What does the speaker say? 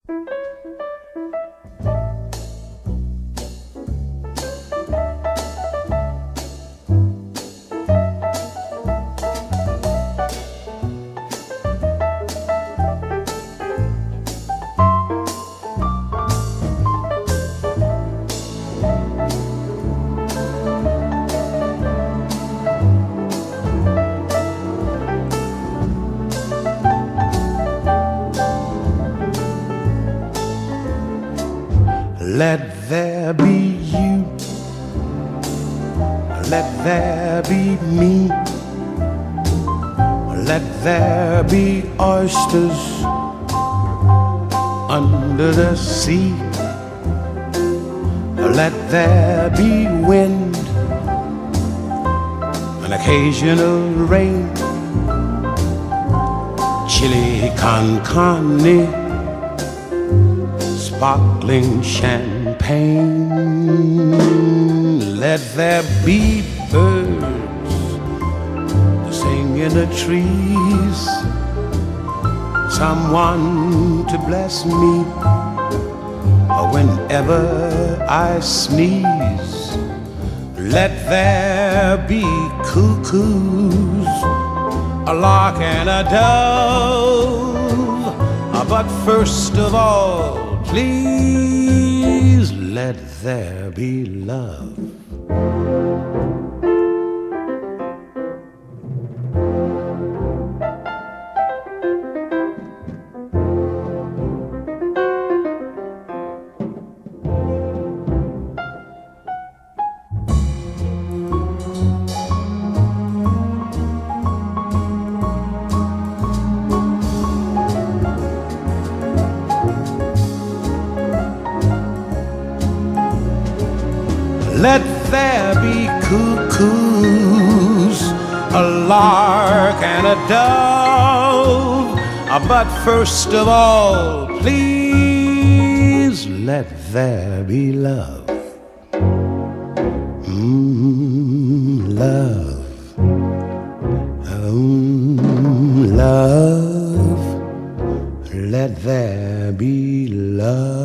Let there be you, let there be me, let there be oysters under the sea, let there be wind, an occasional rain, chili con carne, sparkling champagne. Let there be birds to sing in the trees, someone to bless me whenever I sneeze. Let there be cuckoos, a lark and a dove, but first of all, please let there be love. Let there be cuckoos, a lark and a dove, but first of all, please let there be love. Love. Love. Let there be love.